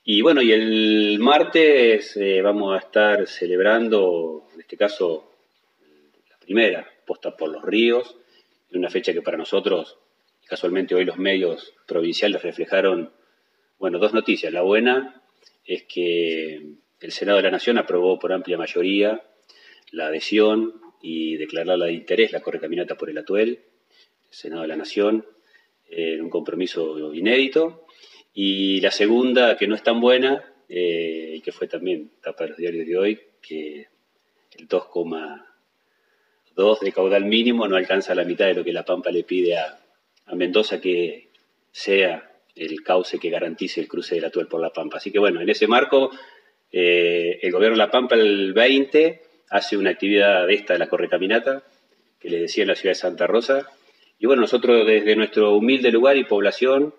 Y bueno, y el martes vamos a estar celebrando, en este caso, la primera posta por los ríos, en una fecha que para nosotros, casualmente hoy los medios provinciales reflejaron, bueno, dos noticias. La buena es que el Senado de la Nación aprobó por amplia mayoría la adhesión y declararla de interés, la correcaminata por el Atuel, el Senado de la Nación, en un compromiso inédito. Y la segunda, que no es tan buena, y que fue también tapa de los diarios de hoy, que el 2,2 de caudal mínimo no alcanza la mitad de lo que la Pampa le pide a Mendoza, que sea el cauce que garantice el cruce del Atuel por la Pampa. Así que bueno, en ese marco, el gobierno de la Pampa el 20 hace una actividad de esta, de la correcaminata, que les decía en la ciudad de Santa Rosa. Y bueno, nosotros desde nuestro humilde lugar y población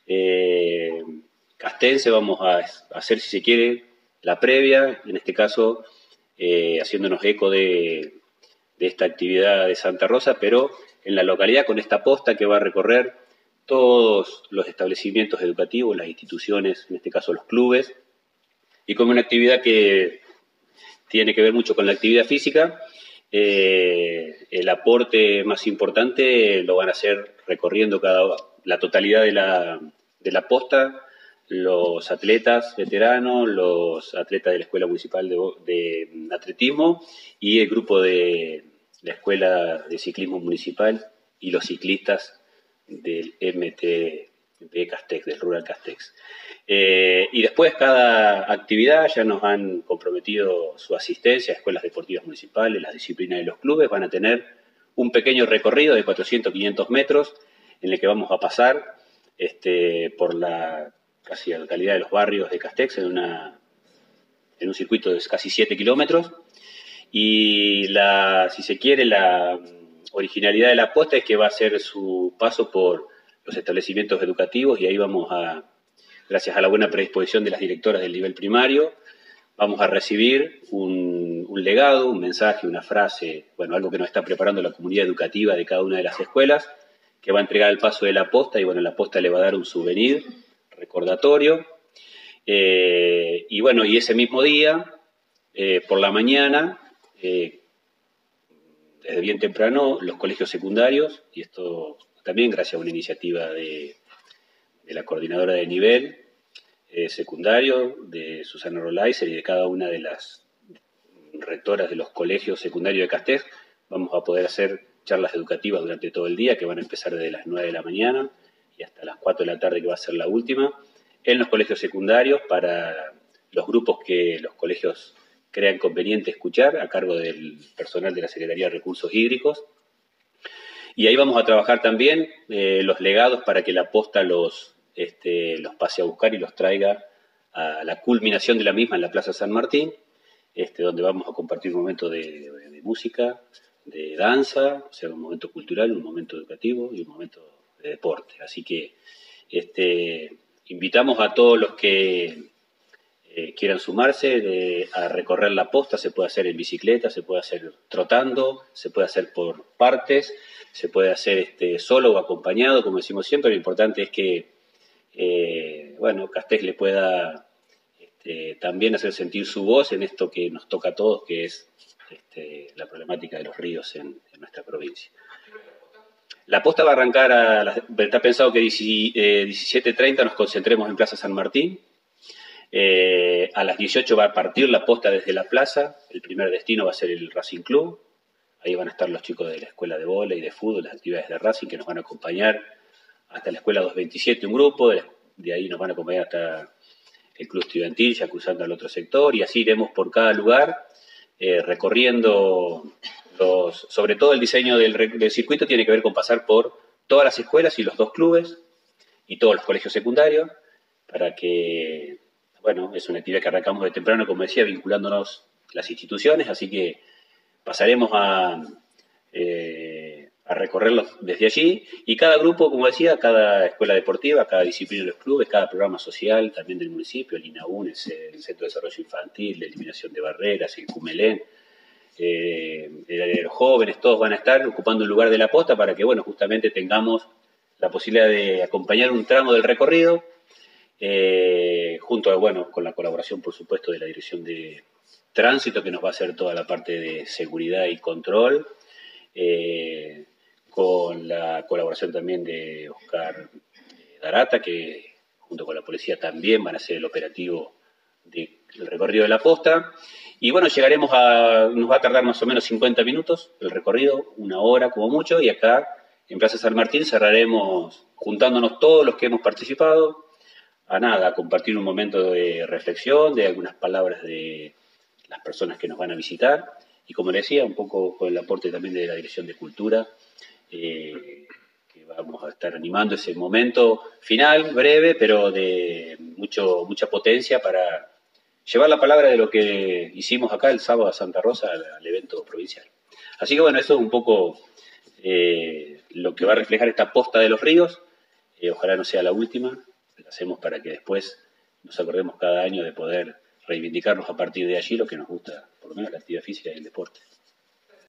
castense vamos a hacer, si se quiere, la previa, en este caso haciéndonos eco de esta actividad de Santa Rosa, pero en la localidad con esta posta que va a recorrer todos los establecimientos educativos, las instituciones, en este caso los clubes, y como una actividad que tiene que ver mucho con la actividad física, el aporte más importante lo van a hacer recorriendo la totalidad de la posta, los atletas veteranos, los atletas de la Escuela Municipal de Atletismo y el grupo de la Escuela de Ciclismo Municipal y los ciclistas del MTB Castex, del Rural Castex. Y después cada actividad ya nos han comprometido su asistencia a escuelas deportivas municipales, las disciplinas de los clubes, van a tener un pequeño recorrido de 400-500 metros en el que vamos a pasar por casi la totalidad de los barrios de Castex en un circuito de casi 7 kilómetros. Y si se quiere, la originalidad de la posta es que va a ser su paso por los establecimientos educativos y ahí vamos a, gracias a la buena predisposición de las directoras del nivel primario, vamos a recibir un legado, un mensaje, una frase, bueno, algo que nos está preparando la comunidad educativa de cada una de las escuelas, que va a entregar al paso de la posta, y bueno, la posta le va a dar un souvenir recordatorio. Y bueno, y ese mismo día, por la mañana, desde bien temprano, los colegios secundarios, y esto también gracias a una iniciativa de la coordinadora de nivel secundario, de Susana Rolaiser y de cada una de las rectoras de los colegios secundarios de Castex, vamos a poder hacer charlas educativas durante todo el día, que van a empezar desde las 9 de la mañana y hasta las 4 de la tarde, que va a ser la última, en los colegios secundarios para los grupos que los colegios crean conveniente escuchar, a cargo del personal de la Secretaría de Recursos Hídricos. Y ahí vamos a trabajar también los legados para que la posta los pase a buscar y los traiga a la culminación de la misma en la Plaza San Martín, donde vamos a compartir un momento de música, de danza, o sea, un momento cultural, un momento educativo y un momento de deporte. Así que invitamos a todos los que quieran sumarse a recorrer la posta. Se puede hacer en bicicleta, se puede hacer trotando, se puede hacer por partes, se puede hacer solo o acompañado, como decimos siempre. Lo importante es que Castex le pueda también hacer sentir su voz en esto que nos toca a todos, que es la problemática de los ríos en nuestra provincia. La posta va a arrancar está pensado que 17:30 nos concentremos en Plaza San Martín. A las 18 va a partir la posta desde la plaza. El primer destino va a ser el Racing Club. Ahí van a estar los chicos de la escuela de vóley y de fútbol, las actividades de Racing, que nos van a acompañar hasta la escuela 227, un grupo. De ahí nos van a acompañar hasta el club estudiantil, ya cruzando al otro sector, y así iremos por cada lugar, recorriendo sobre todo el diseño del circuito tiene que ver con pasar por todas las escuelas y los 2 clubes y todos los colegios secundarios, para que, bueno, es una actividad que arrancamos de temprano, como decía, vinculándonos las instituciones, así que pasaremos a recorrerlos desde allí, y cada grupo, como decía, cada escuela deportiva, cada disciplina de los clubes, cada programa social también del municipio, el INAUN, el Centro de Desarrollo Infantil, la Eliminación de Barreras, el CUMELEN, el área de los jóvenes, todos van a estar ocupando un lugar de la posta para que, bueno, justamente tengamos la posibilidad de acompañar un tramo del recorrido junto a, bueno, con la colaboración, por supuesto, de la Dirección de Tránsito, que nos va a hacer toda la parte de seguridad y control, con la colaboración también de Oscar Darata, que junto con la policía también van a hacer el operativo del recorrido de la posta. Y bueno, nos va a tardar más o menos 50 minutos el recorrido, 1 hora como mucho, y acá en Plaza San Martín cerraremos juntándonos todos los que hemos participado, a compartir un momento de reflexión, de algunas palabras de las personas que nos van a visitar, y como les decía, un poco con el aporte también de la Dirección de Cultura, que vamos a estar animando ese momento final, breve, pero de mucha potencia para llevar la palabra de lo que hicimos acá el sábado a Santa Rosa, al evento provincial. Así que bueno, eso es un poco lo que va a reflejar esta posta de los ríos. Ojalá no sea la última, la hacemos para que después nos acordemos cada año de poder reivindicarnos a partir de allí lo que nos gusta, por lo menos la actividad física y el deporte.